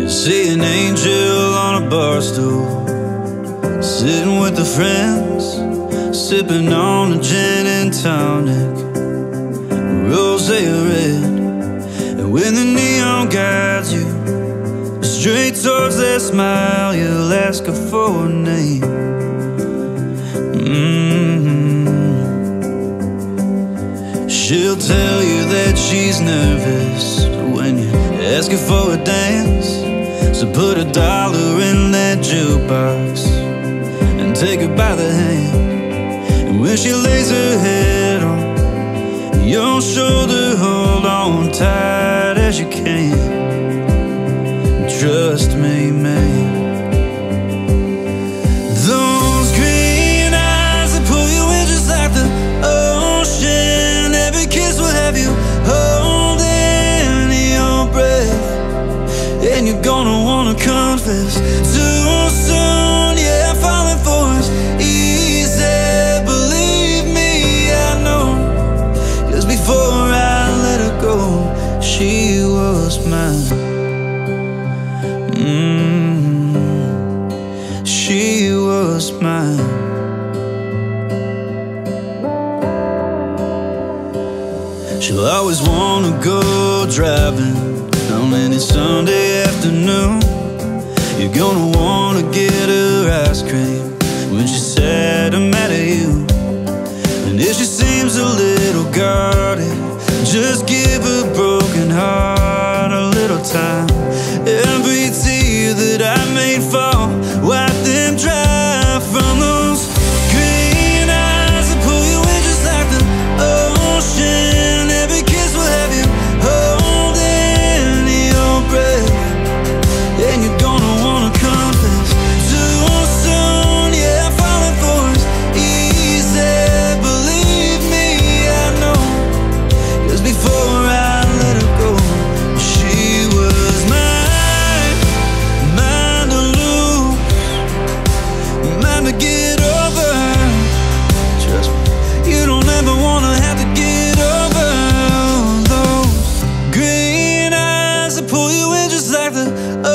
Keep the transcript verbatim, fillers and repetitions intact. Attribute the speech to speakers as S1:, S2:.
S1: See an angel on a bar stool, sitting with the friends, sipping on a gin and tonic, rosé red. And when the neon guides you straight towards that smile, you'll ask her for a name. mm-hmm. She'll tell you that she's nervous when you ask her for a dance. So put a dollar in that jukebox and take her by the hand. And when she lays her head on your shoulder, hold on tight as you can. Trust me, man, those green eyes will pull you in just like the ocean. Every kiss will have you holding your breath, and you're gonna wanna confess too soon. Yeah, falling for us easy, believe me, I know. Cause before I let her go, she was mine. Mm, she was mine. She'll always wanna go driving on any Sunday afternoon. You're gonna wanna get her ice cream when she's sad or mad at you. And if she seems a little guarded, just give her broken heart a little time. Every tear that I made fall, wipe them dry. From those green eyes that pull you in just like the ocean. Every kiss will have you holding your breath, and you're gonna wanna confess too soon. Yeah, falling for us easy, believe me, I know. Cause before I let her go, she was mine. Mine to lose, mine to get over. Trust me, you don't ever wanna have to get over those green eyes that pull you in just like the